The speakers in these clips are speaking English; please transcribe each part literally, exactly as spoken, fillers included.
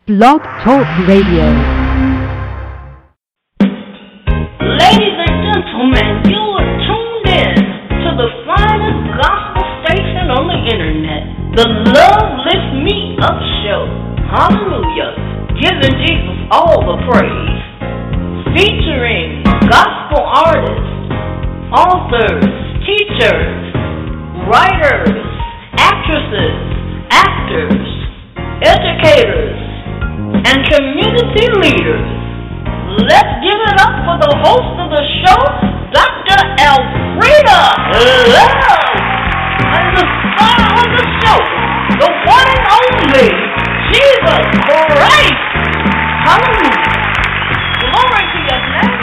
Blog Talk Radio. Ladies and gentlemen, you are tuned in to the finest gospel station on the internet, the Love Lift Me Up Show. Hallelujah. Giving Jesus all the praise. Featuring gospel artists, authors, teachers, writers, actresses, actors, educators, and community leaders. Let's give it up for the host of the show, Doctor Elfrida Love, and the star of the show, the one and only Jesus Christ. Hallelujah. Glory to your name.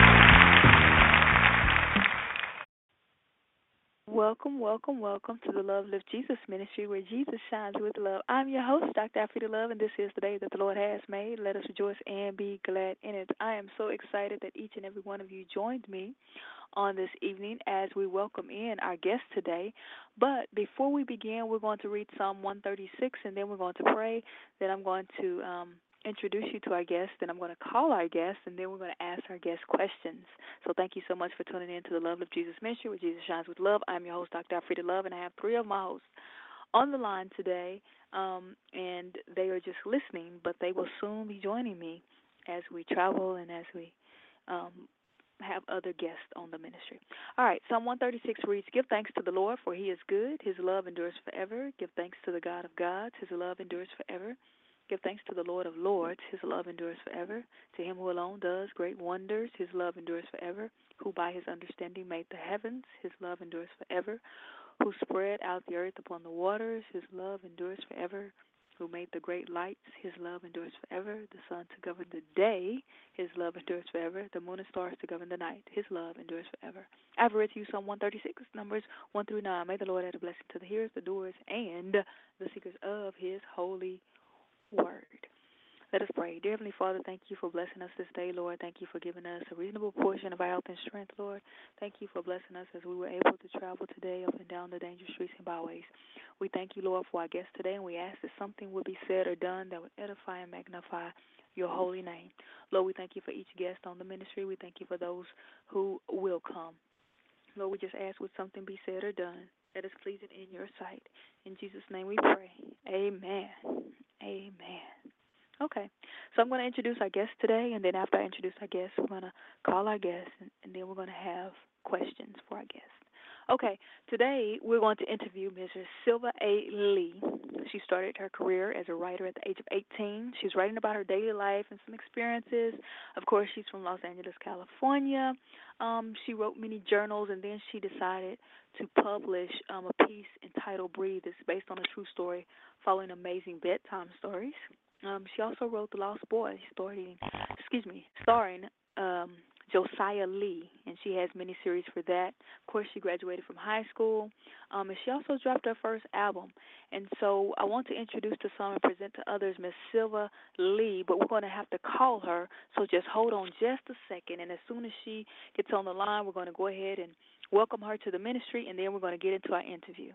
Welcome, welcome, welcome to the Love Lift Jesus Ministry, where Jesus shines with love. I'm your host, Doctor Elfrida Love, and this is the day that the Lord has made. Let us rejoice and be glad in it. I am so excited that each and every one of you joined me on this evening as we welcome in our guest today. But before we begin, we're going to read Psalm one thirty-six, and then we're going to pray. Then I'm going to um, introduce you to our guest, then I'm going to call our guest, and then we're going to ask our guest questions. So thank you so much for tuning in to the Love of Jesus Ministry, where Jesus shines with love. I'm your host, Doctor Elfrida Love, and I have three of my hosts on the line today, um, and they are just listening, but they will soon be joining me as we travel and as we um, have other guests on the ministry. All right, Psalm one thirty-six reads, Give thanks to the Lord, for he is good. His love endures forever. Give thanks to the God of gods. His love endures forever. Give thanks to the Lord of lords. His love endures forever. To him who alone does great wonders. His love endures forever. Who by his understanding made the heavens. His love endures forever. Who spread out the earth upon the waters. His love endures forever. Who made the great lights. His love endures forever. The sun to govern the day. His love endures forever. The moon and stars to govern the night. His love endures forever. I've read to you Psalm one thirty-six, Numbers one through nine. May the Lord add a blessing to the hearers, the doers, and the seekers of his holy word. Let us pray. Dear Heavenly Father, thank you for blessing us this day, Lord. Thank you for giving us a reasonable portion of our health and strength, Lord. Thank you for blessing us as we were able to travel today up and down the dangerous streets and byways. We thank you, Lord, for our guests today, and we ask that something will be said or done that would edify and magnify your holy name. Lord, we thank you for each guest on the ministry. We thank you for those who will come. Lord, we just ask would something be said or done that is pleasing in your sight. In Jesus' name we pray. Amen. Amen. Okay, so I'm going to introduce our guest today, and then after I introduce our guest, we're going to call our guest, and, and then we're going to have questions for our guest. Okay, today we're going to interview Missus Silva A. Lee. She started her career as a writer at the age of eighteen. She's writing about her daily life and some experiences. Of course, she's from Los Angeles, California. Um, she wrote many journals, and then she decided to publish um, a piece entitled Breathe. It's based on a true story following amazing bedtime stories. Um, she also wrote The Lost Boy, starring, excuse me, starring um, Josiah Lee, and she has many series for that. Of course, she graduated from high school, um, and she also dropped her first album. And so I want to introduce to some and present to others Miss Silva Lee, but we're going to have to call her, so just hold on just a second, and as soon as she gets on the line, we're going to go ahead and welcome her to the ministry, and then we're going to get into our interview.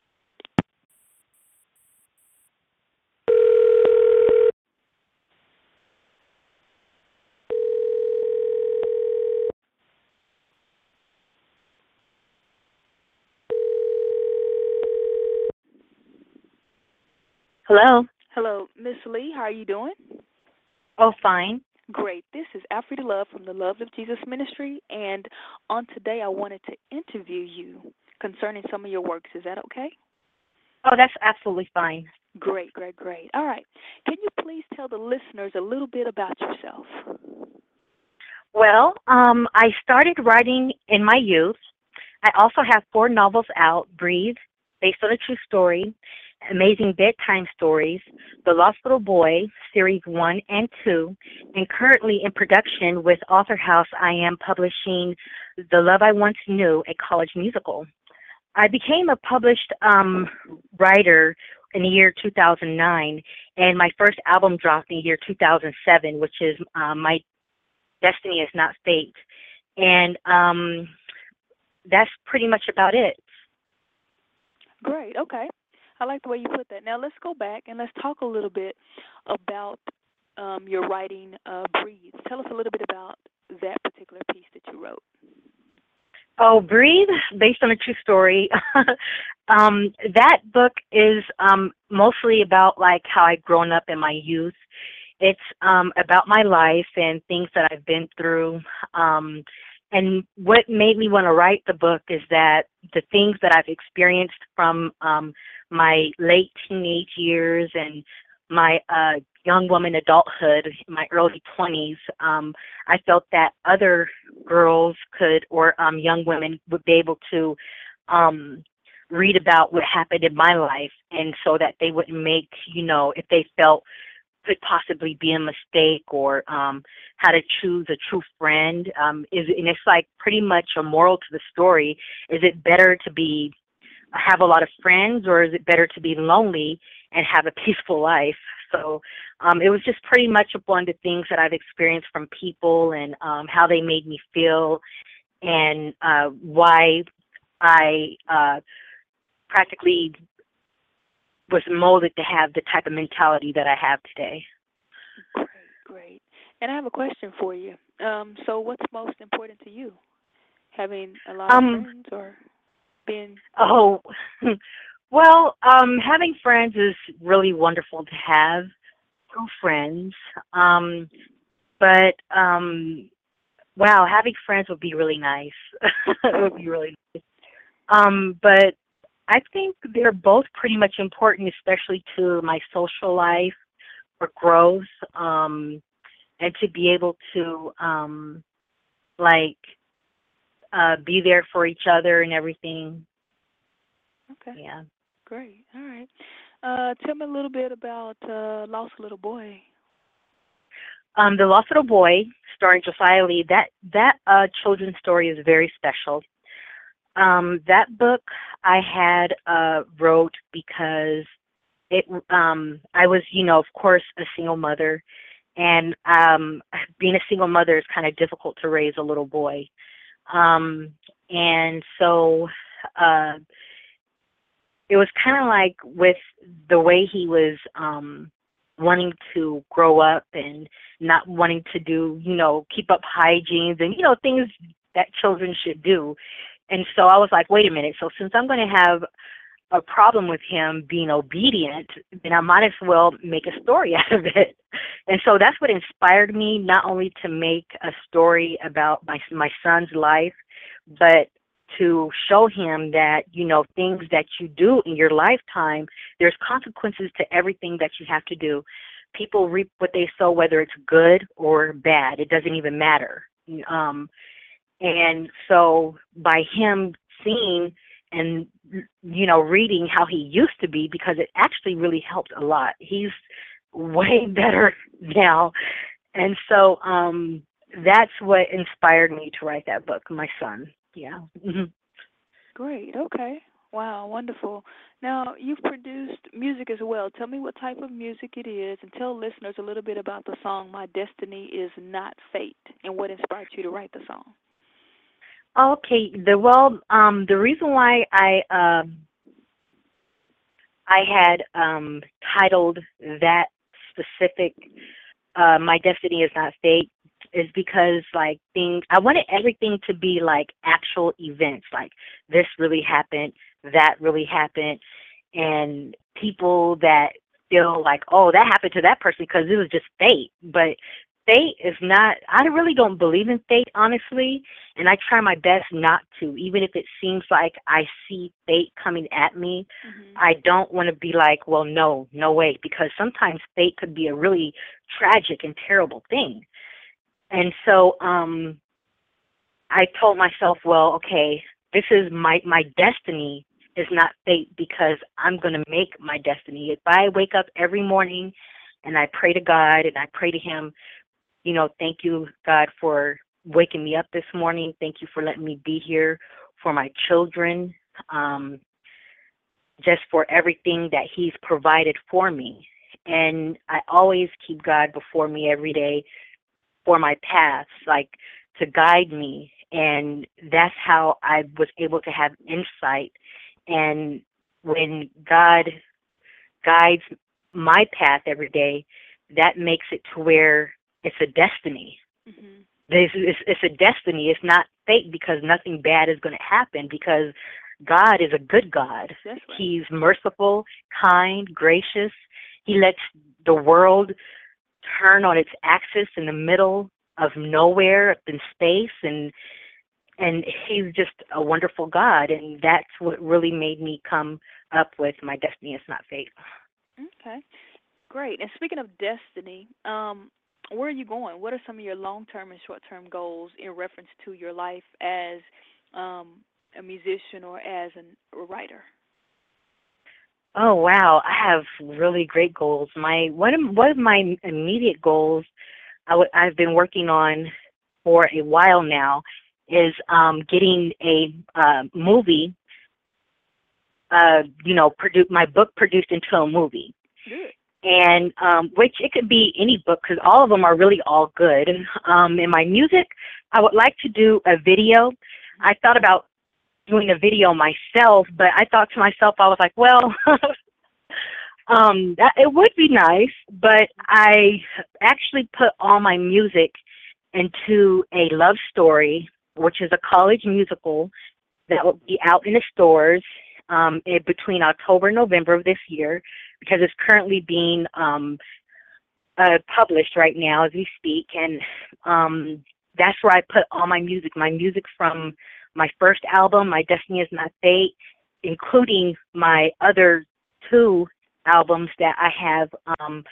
Hello. Hello, Miss Lee. How are you doing? Oh, fine. Great. This is Elfrida Love from the Love of Jesus Ministry, and on today I wanted to interview you concerning some of your works. Is that okay? Oh, that's absolutely fine. Great, great, great. All right. Can you please tell the listeners a little bit about yourself? Well, um, I started writing in my youth. I also have four novels out, Breathe, based on a true story, Amazing Bedtime Stories, The Lost Little Boy, Series one and two, and currently in production with Author House, I am publishing The Love I Once Knew, a college musical. I became a published um, writer in the year two thousand nine, and my first album dropped in the year two thousand seven, which is um, My Destiny Is Not Fate. And um, that's pretty much about it. Great, okay. I like the way you put that. Now let's go back and let's talk a little bit about um, your writing, uh, Breathe. Tell us a little bit about that particular piece that you wrote. Oh, Breathe, based on a true story. um, that book is um, mostly about like how I've grown up in my youth. It's um, about my life and things that I've been through. Um, and what made me want to write the book is that the things that I've experienced from um, my late teenage years and my uh, young woman adulthood, my early twenties, um, I felt that other girls could, or um, young women would be able to um, read about what happened in my life, and so that they wouldn't make, you know, if they felt could possibly be a mistake, or um, how to choose a true friend. Um, is and it's like pretty much a moral to the story. Is it better to be have a lot of friends, or is it better to be lonely and have a peaceful life? So um, it was just pretty much upon the things that I've experienced from people, and um, how they made me feel, and uh, why I uh, practically was molded to have the type of mentality that I have today. Great, great. And I have a question for you. Um, so what's most important to you? Having a lot of Um, friends or being... oh, well, um, having friends is really wonderful to have, true friends. Um, but, um, wow, having friends would be really nice. It would be really nice. Um, but I think they're both pretty much important, especially to my social life for growth, um, and to be able to, um, like, uh, be there for each other and everything. Okay, Yeah. great. All right. Uh, tell me a little bit about uh, Lost Little Boy. Um, The Lost Little Boy, starring Josiah Lee, that, that uh, children's story is very special. Um, that book I had uh, wrote because it um, I was, you know, of course, a single mother, and um, being a single mother is kind of difficult to raise a little boy. Um, and so uh, it was kind of like with the way he was um, wanting to grow up and not wanting to do, you know, keep up hygienes and, you know, things that children should do. And so I was like, wait a minute. So since I'm going to have a problem with him being obedient, then I might as well make a story out of it. And so that's what inspired me, not only to make a story about my my son's life, but to show him that, you know, things that you do in your lifetime, there's consequences to everything that you have to do. People reap what they sow, whether it's good or bad. It doesn't even matter. Um, and so by him seeing and, you know, reading how he used to be, because it actually really helped a lot. He's way better now. And so um, that's what inspired me to write that book, my son. Yeah. Great. Okay. Wow. Wonderful. Now, you've produced music as well. Tell me what type of music it is, and tell listeners a little bit about the song "My Destiny Is Not Fate" and what inspired you to write the song. Okay. The well, um, the reason why I um, I had um, titled that specific uh, "My Destiny Is Not Fate" is because, like, things, I wanted everything to be like actual events, like this really happened, that really happened, and people that feel like, oh, that happened to that person because it was just fate. But fate is not, I really don't believe in fate, honestly, and I try my best not to, even if it seems like I see fate coming at me. Mm-hmm. I don't want to be like, well, no, no way, because sometimes fate could be a really tragic and terrible thing. And so um, I told myself, well, okay, this is my, my destiny is not fate, because I'm going to make my destiny. If I wake up every morning and I pray to God and I pray to him, you know, thank you, God, for waking me up this morning. Thank you for letting me be here for my children, um, just for everything that he's provided for me. And I always keep God before me every day for my paths, like to guide me. And that's how I was able to have insight. And when God guides my path every day, that makes it to where it's a destiny. Mhm. This is it's a destiny. It's not fate because nothing bad is going to happen because God is a good God. That's right. He's merciful, kind, gracious. He lets the world turn on its axis in the middle of nowhere, up in space, and and he's just a wonderful God, and that's what really made me come up with my destiny is not fate. Okay. Great. And speaking of destiny, um, where are you going? What are some of your long-term and short-term goals in reference to your life as um, a musician or as an, a writer? Oh wow, I have really great goals. My one of one of my immediate goals I w- I've been working on for a while now is um, getting a uh, movie. Uh, you know, produ- my book produced into a movie. Good. And um, which it could be any book because all of them are really all good. Um, in my music, I would like to do a video. I thought about doing a video myself, but I thought to myself, I was like, well, um, that, it would be nice, but I actually put all my music into a love story, which is a college musical that will be out in the stores um, in between October and November of this year, because it's currently being um, uh, published right now as we speak, and um, that's where I put all my music, my music from my first album, My Destiny Is Not Fate, including my other two albums that I have um,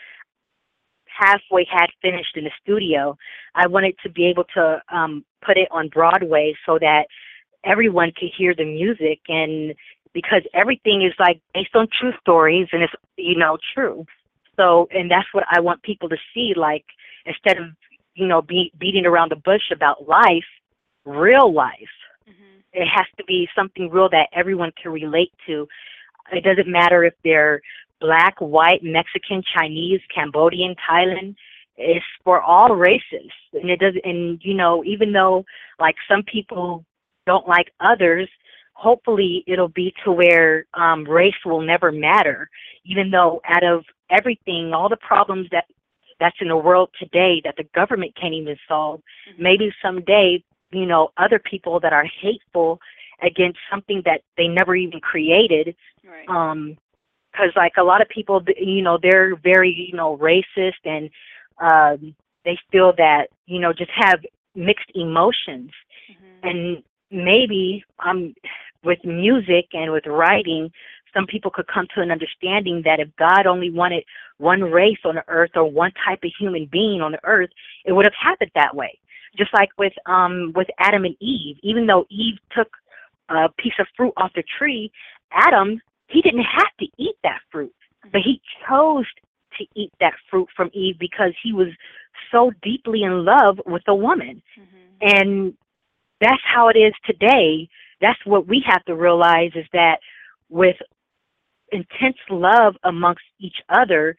halfway had finished in the studio. I wanted to be able to um, put it on Broadway so that everyone could hear the music, and because everything is like based on true stories and it's, you know, true. So, and that's what I want people to see, like, instead of, you know, be, beating around the bush about life, real life. Mm-hmm. It has to be something real that everyone can relate to. It doesn't matter if they're black, white, Mexican, Chinese, Cambodian, Thailand. It's for all races. And it does, and, you know, even though, like, some people don't like others, hopefully it'll be to where um, race will never matter, even though out of everything, all the problems that that's in the world today that the government can't even solve, mm-hmm. maybe someday, you know, other people that are hateful against something that they never even created, right. um, because like a lot of people, you know, they're very, you know, racist, and um, they feel that, you know, just have mixed emotions. Mm-hmm. And maybe um, with music and with writing, some people could come to an understanding that if God only wanted one race on the earth or one type of human being on the earth, it would have happened that way. Just like with um, with Adam and Eve, even though Eve took a piece of fruit off the tree, Adam, he didn't have to eat that fruit, but he chose to eat that fruit from Eve because he was so deeply in love with a woman. Mm-hmm. And that's how it is today. That's what we have to realize, is that with intense love amongst each other,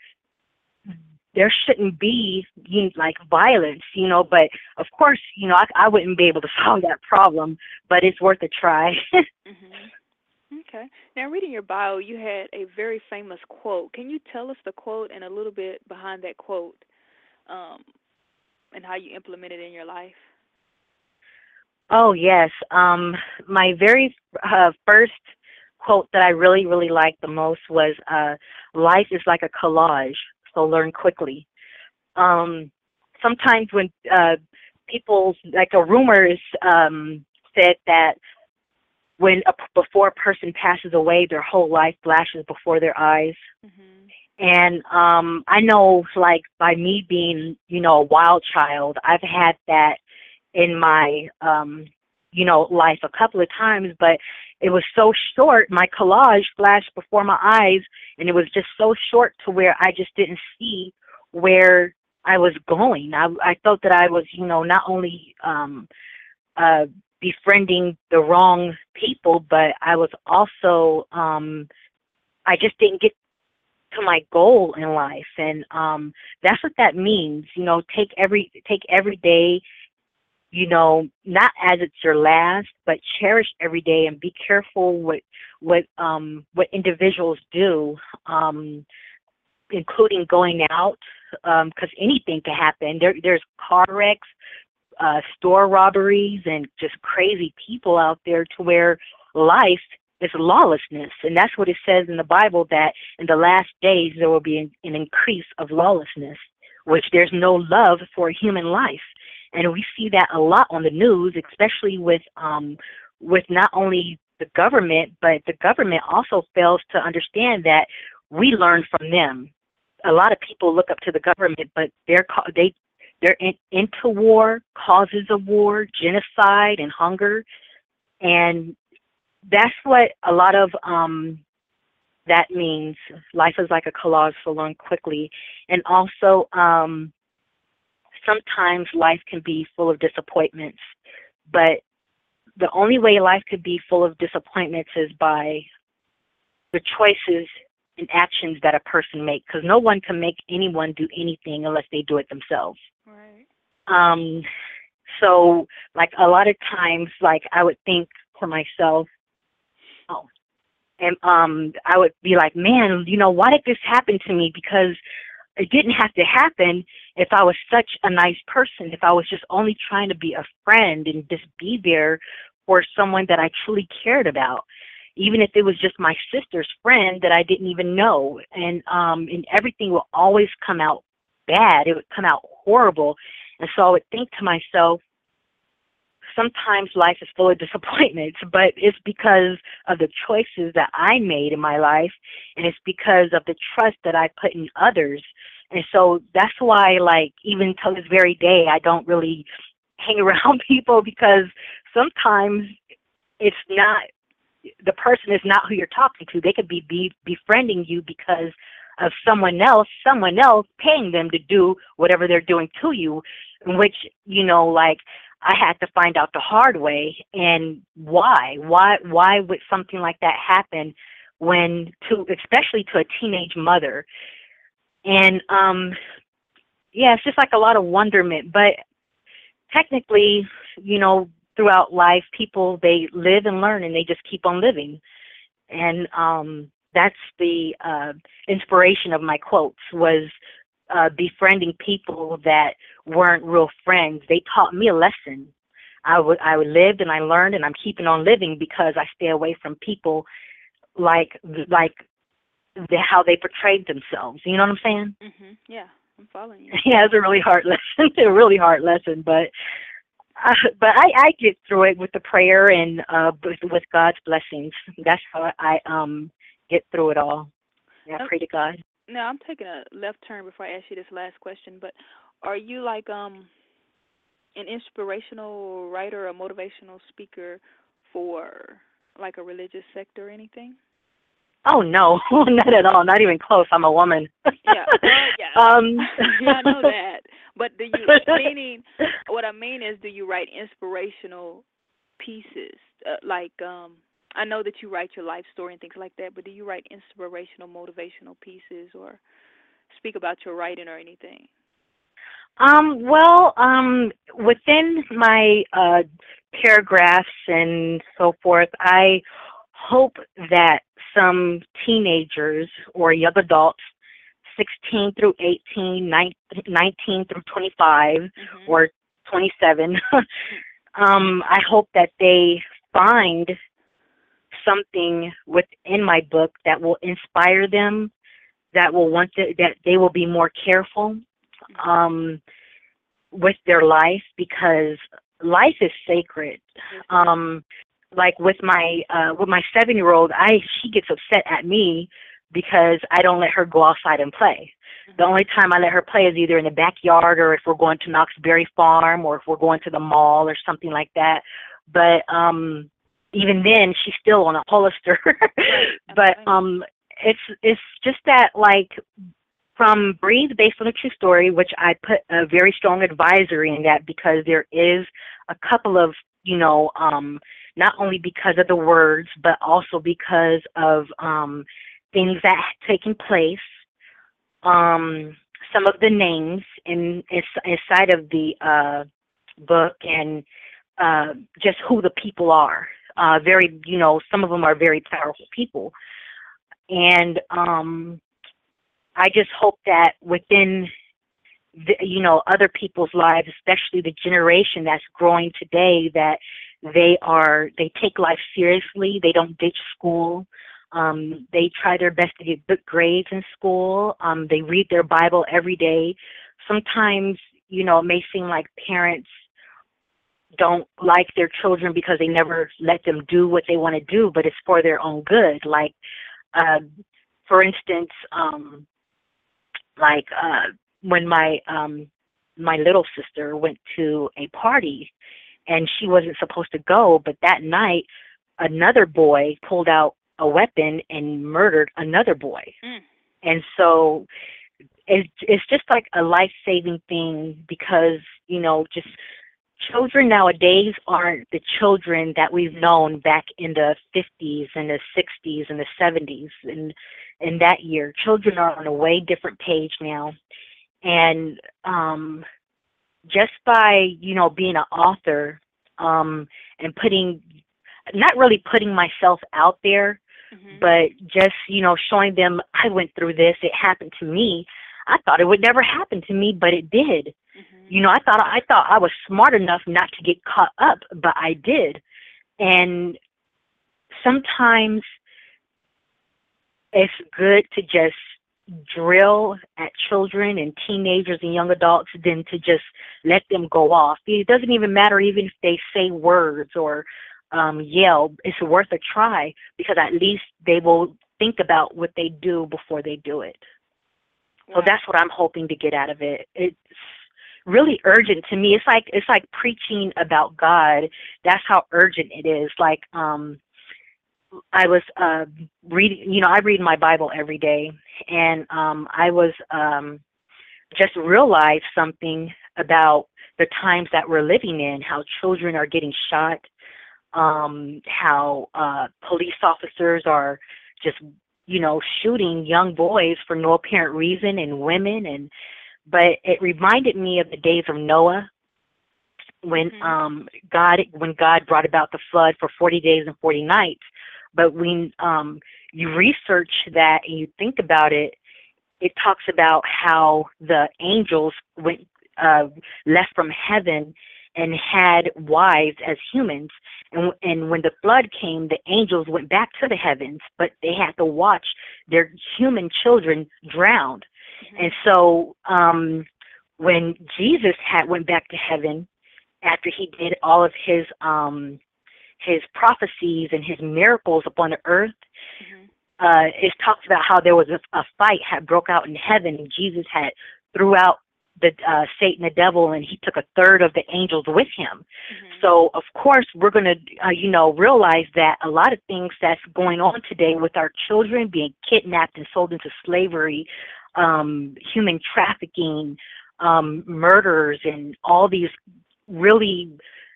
there shouldn't be, you know, like violence, you know, but of course, you know, I, I wouldn't be able to solve that problem, but it's worth a try. Mm-hmm. Okay. Now, reading your bio, you had a very famous quote. Can you tell us the quote and a little bit behind that quote, um, and how you implement it in your life? Oh, yes. Um, my very uh, first quote that I really, really liked the most was, uh, life is like a collage, so learn quickly. Um, sometimes when uh, people, like a rumor is um, said that when a, before a person passes away, their whole life flashes before their eyes. Mm-hmm. And um, I know, like, by me being, you know, a wild child, I've had that in my, um, you know, life a couple of times, but it was so short. My collage flashed before my eyes, and it was just so short to where I just didn't see where I was going. I, I felt that I was, you know, not only um, uh, befriending the wrong people, but I was also, um, I just didn't get to my goal in life. And um, that's what that means. You know, take every, take every day, you know, not as it's your last, but cherish every day, and be careful what what um, what individuals do, um, including going out because anything can happen. There, there's car wrecks, uh, store robberies, and just crazy people out there to where life is lawlessness. And that's what it says in the Bible, that in the last days there will be an, an increase of lawlessness, which there's no love for human life. And we see that a lot on the news, especially with um, with not only the government, but the government also fails to understand that we learn from them. A lot of people look up to the government, but they're they they're in, into war, causes of war, genocide, and hunger, and that's what a lot of um, that means. Life is like a collage, so learn quickly, and also um, sometimes life can be full of disappointments, but the only way life could be full of disappointments is by the choices and actions that a person makes, because no one can make anyone do anything unless they do it themselves. Right. Um, so, like, a lot of times, like, I would think to myself, oh, and um, I would be like, man, you know, why did this happen to me? Because it didn't have to happen if I was such a nice person, if I was just only trying to be a friend and just be there for someone that I truly cared about, even if it was just my sister's friend that I didn't even know. And um, and everything will always come out bad. It would come out horrible. And so I would think to myself, sometimes life is full of disappointments, but it's because of the choices that I made in my life, and it's because of the trust that I put in others. And so that's why, like, even till this very day, I don't really hang around people, because sometimes it's not, the person is not who you're talking to. They could be, be befriending you because of someone else, someone else paying them to do whatever they're doing to you, in which, you know, like, I had to find out the hard way. And why? Why why would something like that happen when to especially to a teenage mother? And um yeah, it's just like a lot of wonderment. But technically, you know, throughout life, people, they live and learn, and they just keep on living. And um that's the uh inspiration of my quotes, was uh befriending people that weren't real friends. They taught me a lesson. I would I lived and I learned, and I'm keeping on living because I stay away from people like like the, how they portrayed themselves. You know what I'm saying? Mhm. Yeah, I'm following you. Yeah, it's a really hard lesson. a really hard lesson, but uh, but I, I get through it with the prayer and uh with, with God's blessings. That's how I um get through it all. Yeah, I pray to God. Now, I'm taking a left turn before I ask you this last question, but are you like um an inspirational writer or motivational speaker for like a religious sect or anything? Oh no, not at all. Not even close. I'm a woman. Yeah, well, yeah. um, yeah, I know that. But do you meaning what I mean is, do you write inspirational pieces? Uh, like um, I know that you write your life story and things like that, but do you write inspirational, motivational pieces or speak about your writing or anything? Um, well, um, within my uh, paragraphs and so forth, I hope that some teenagers or young adults, sixteen through eighteen, nineteen through twenty-five, mm-hmm. or twenty-seven, um, I hope that they find something within my book that will inspire them, that will want to, that they will be more careful um, with their life, because life is sacred. Um, like with my uh, with my seven year old, I she gets upset at me because I don't let her go outside and play. Mm-hmm. The only time I let her play is either in the backyard, or if we're going to Knox Berry Farm, or if we're going to the mall or something like that. But um, even then, she's still on a Hollister. But um, it's it's just that, like, from Breathe, based on a true story, which I put a very strong advisory in that, because there is a couple of, you know, um, not only because of the words, but also because of um, things that have taken place, um, some of the names in, in inside of the uh, book, and uh, just who the people are. Uh, very, you know, some of them are very powerful people. And um, I just hope that within the, you know, other people's lives, especially the generation that's growing today, that they are they take life seriously. They don't ditch school. Um, they try their best to get good grades in school. Um, they read their Bible every day. Sometimes, you know, it may seem like parents don't like their children because they never let them do what they want to do, but it's for their own good. Like, uh, for instance, um, like uh, when my um, my little sister went to a party and she wasn't supposed to go, but that night another boy pulled out a weapon and murdered another boy. Mm. And so it's, it's just like a life-saving thing because, you know, just children nowadays aren't the children that we've known back in the fifties and the sixties and the seventies and in that year. Children are on a way different page now. And um, just by, you know, being an author um, and putting, not really putting myself out there, mm-hmm. but just, you know, showing them I went through this, it happened to me. I thought it would never happen to me, but it did. Mm-hmm. You know, I thought I thought I was smart enough not to get caught up, but I did. And sometimes it's good to just drill at children and teenagers and young adults than to just let them go off. It doesn't even matter even if they say words or um, yell. It's worth a try because at least they will think about what they do before they do it. Wow. So that's what I'm hoping to get out of it. It's really urgent to me. It's like it's like preaching about God. That's how urgent it is. Like um, I was uh, reading, you know, I read my Bible every day, and um, I was um, just realized something about the times that we're living in, how children are getting shot, um, how uh, police officers are just, you know, shooting young boys for no apparent reason and women. And but it reminded me of the days of Noah when mm-hmm. um, God when God brought about the flood for forty days and forty nights. But when um, you research that and you think about it, it talks about how the angels went uh, left from heaven and had wives as humans. And, and when the flood came, the angels went back to the heavens, but they had to watch their human children drowned. Mm-hmm. And so um, when Jesus had went back to heaven after he did all of his um, his prophecies and his miracles upon the earth, mm-hmm. uh, it talks about how there was a, a fight had broke out in heaven, and Jesus had threw out the uh, Satan, the devil, and he took a third of the angels with him. Mm-hmm. So, of course, we're going to, uh, you know, realize that a lot of things that's going on today with our children being kidnapped and sold into slavery, um, human trafficking, um, murders, and all these really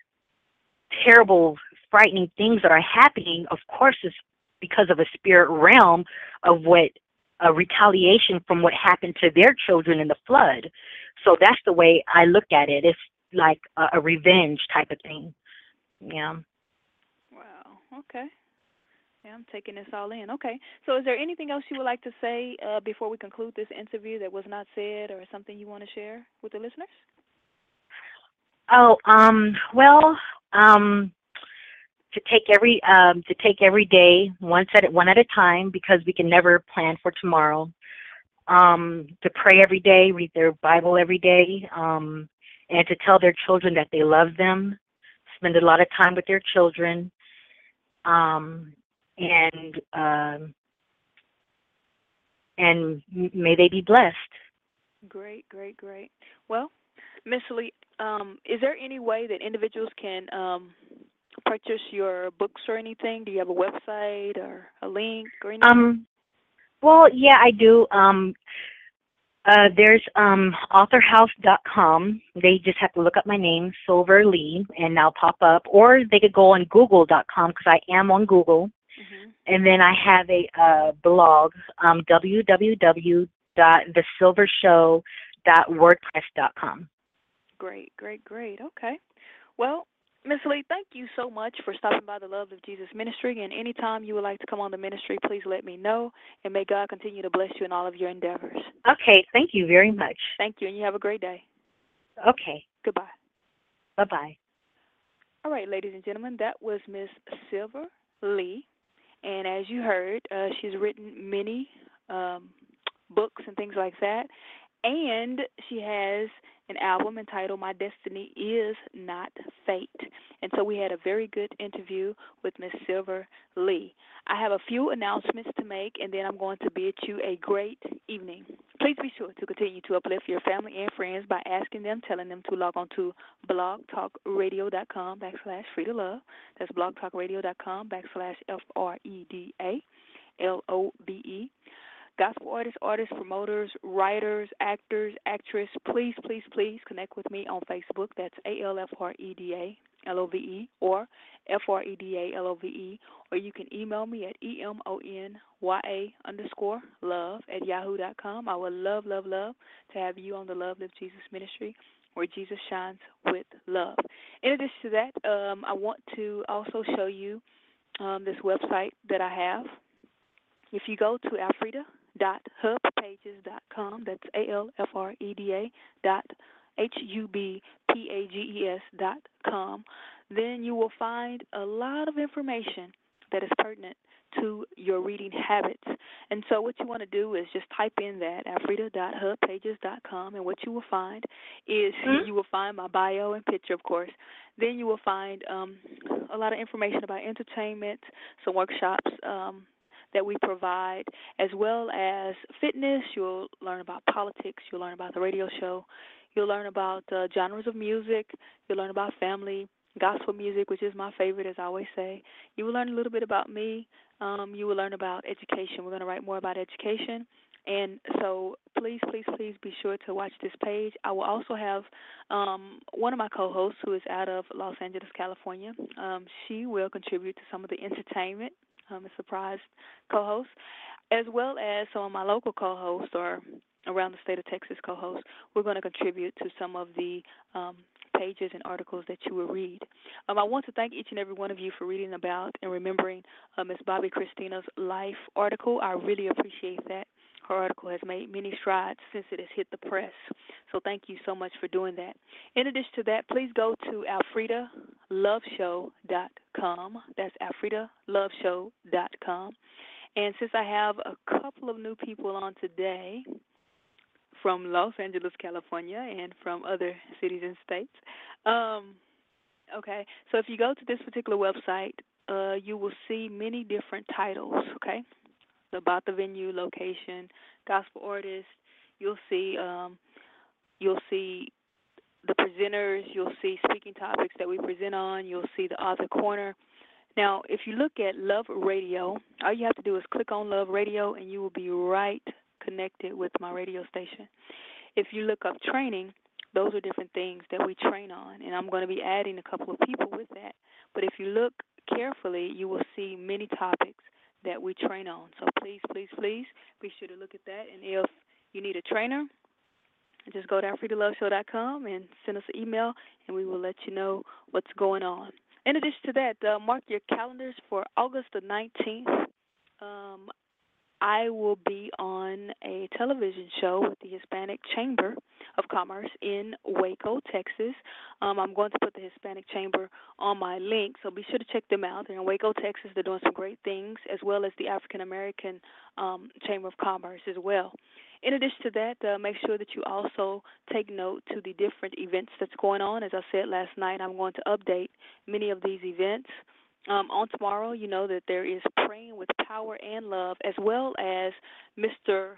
terrible, frightening things that are happening, of course, is because of a spirit realm of what a retaliation from what happened to their children in the flood. So that's the way I look at it. It's like a, a revenge type of thing. Yeah. Wow. Okay. Yeah, I'm taking this all in. Okay. So is there anything else you would like to say uh, before we conclude this interview that was not said, or something you want to share with the listeners? Oh, um, well, um, to take every um, to take every day one at one at a time, because we can never plan for tomorrow. Um, to pray every day, read their Bible every day, um, and to tell their children that they love them. Spend a lot of time with their children, um, and um, and may they be blessed. Great, great, great. Well, Miss Lee, um, is there any way that individuals can um, purchase your books or anything? Do you have a website or a link or anything? Um, well, yeah, I do. Um, uh, there's um, author house dot com. They just have to look up my name, Silver Lee, and I'll pop up. Or they could go on google dot com, because I am on Google. Mm-hmm. And then I have a uh, blog, um, w w w dot the silver show dot wordpress dot com. Great, great, great. Okay. Well, Miss Lee, thank you so much for stopping by the Love of Jesus Ministry. And anytime you would like to come on the ministry, please let me know. And may God continue to bless you in all of your endeavors. Okay, thank you very much. Thank you, and you have a great day. Okay. Goodbye. Bye-bye. All right, ladies and gentlemen, that was Miss Silver Lee. And as you heard, uh, she's written many um, books and things like that. And she has an album entitled My Destiny Is Not Fate. And so we had a very good interview with Miss Silver Lee. I have a few announcements to make, and then I'm going to bid you a great evening. Please be sure to continue to uplift your family and friends by asking them, telling them to log on to blogtalkradio.com backslash free to love. That's blogtalkradio.com backslash F R E D A L O V E. Gospel artists, artists, promoters, writers, actors, actress, please, please, please connect with me on Facebook. That's A L F R E D A L O V E or F R E D A L O V E, or you can email me at E M O N Y A underscore love at yahoo dot com. I would love, love, love to have you on the Love Live Jesus Ministry, where Jesus shines with love. In addition to that, um, I want to also show you um, this website that I have. If you go to Alfreda dot hub pages dot com, that's A L F R E D A dot H U B P A G E S dot com, then you will find a lot of information that is pertinent to your reading habits. And so what you want to do is just type in that, Alfreda dot hub pages dot com, and what you will find is mm-hmm. you will find my bio and picture, of course. Then you will find um, a lot of information about entertainment, some workshops, um, that we provide, as well as fitness. You'll learn about politics. You'll learn about the radio show. You'll learn about uh, genres of music. You'll learn about family, gospel music, which is my favorite, as I always say. You will learn a little bit about me. Um, you will learn about education. We're going to write more about education. And so please, please, please be sure to watch this page. I will also have um, one of my co-hosts who is out of Los Angeles, California. Um, she will contribute to some of the entertainment. Um, a surprise co-host, as well as some of my local co-hosts or around the state of Texas co-hosts. We're going to contribute to some of the um, pages and articles that you will read. Um, I want to thank each and every one of you for reading about and remembering uh, Miss Bobby Christina's life article. I really appreciate that. Her article has made many strides since it has hit the press. So thank you so much for doing that. In addition to that, please go to alfreda love show dot com. That's alfreda love show dot com. And since I have a couple of new people on today from Los Angeles, California, and from other cities and states, um, okay, so if you go to this particular website, uh, you will see many different titles, okay? About the venue, location, gospel artists. You'll see, um, you'll see the presenters. You'll see speaking topics that we present on. You'll see the author corner. Now, if you look at Love Radio, all you have to do is click on Love Radio, and you will be right connected with my radio station. If you look up training, those are different things that we train on, and I'm going to be adding a couple of people with that. But if you look carefully, you will see many topics that we train on. So please, please, please be sure to look at that. And if you need a trainer, just go to alfreda love show dot com and send us an email, and we will let you know what's going on. In addition to that, uh, mark your calendars for August the nineteenth. Um, I will be on a television show with the Hispanic Chamber of Commerce in Waco, Texas. Um, I'm going to put the Hispanic Chamber on my link, so be sure to check them out. They're in Waco, Texas. They're doing some great things, as well as the African American um, Chamber of Commerce as well. In addition to that, uh, make sure that you also take note to the different events that's going on. As I said last night, I'm going to update many of these events. Um, on tomorrow, you know that there is Praying with Power and Love, as well as Mister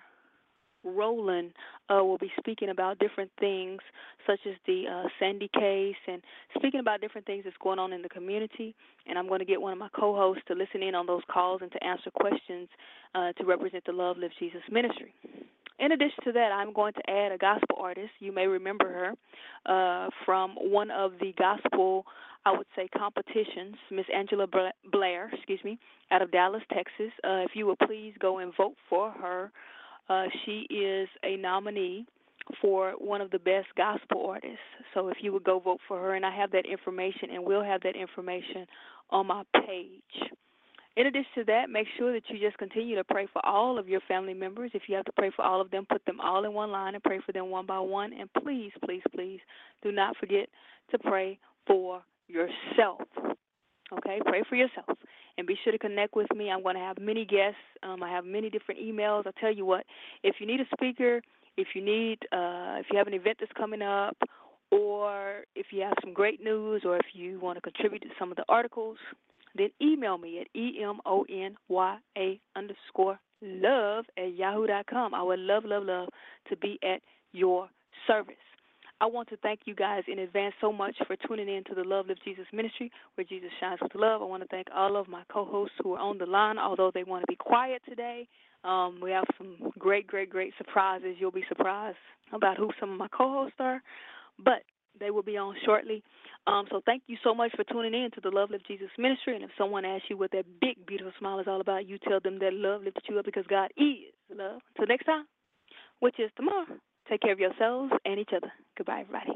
Rowland uh, will be speaking about different things, such as the uh, Sandy case, and speaking about different things that's going on in the community. And I'm going to get one of my co-hosts to listen in on those calls and to answer questions uh, to represent the Love Live Jesus ministry. In addition to that, I'm going to add a gospel artist. You may remember her uh, from one of the gospel, I would say, competitions, Miss Angela Blair, excuse me, out of Dallas, Texas. Uh, if you would please go and vote for her. Uh, she is a nominee for one of the best gospel artists. So if you would go vote for her, and I have that information, and we'll have that information on my page. In addition to that, make sure that you just continue to pray for all of your family members. If you have to pray for all of them, put them all in one line and pray for them one by one. And please, please, please do not forget to pray for yourself. Okay, pray for yourself. And be sure to connect with me. I'm going to have many guests. Um, I have many different emails. I'll tell you what, if you need a speaker, if you need, uh, if you have an event that's coming up, or if you have some great news, or if you want to contribute to some of the articles, then email me at E-M-O-N-Y-A underscore love at yahoo dot com. I would love, love, love to be at your service. I want to thank you guys in advance so much for tuning in to the Love Live Jesus Ministry, where Jesus shines with love. I want to thank all of my co-hosts who are on the line, although they want to be quiet today. Um, we have some great, great, great surprises. You'll be surprised about who some of my co-hosts are, but they will be on shortly. Um, so thank you so much for tuning in to the Love Live Jesus Ministry. And if someone asks you what that big, beautiful smile is all about, you tell them that love lifts you up because God is love. Until next time, which is tomorrow, take care of yourselves and each other. Goodbye, everybody.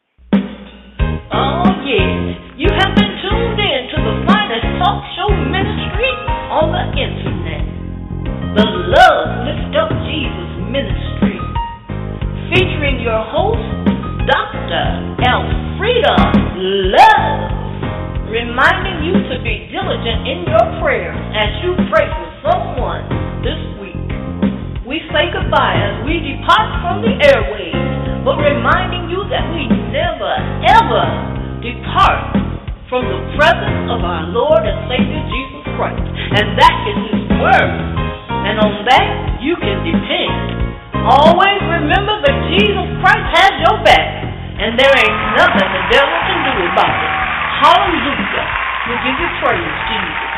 Oh, yeah. You have been tuned in to the finest talk show ministry on the internet. The Love Lift Up Jesus Ministry. Featuring your host, Doctor Elfrida Love. Reminding you to be diligent in your prayers as you pray for someone this week. We say goodbye as we depart from the airwaves, but reminding you that we never, ever depart from the presence of our Lord and Savior Jesus Christ. And that is His Word. And on that, you can depend. Always remember that Jesus Christ has your back, and there ain't nothing the devil can do about it. Hallelujah. We give you praise, Jesus.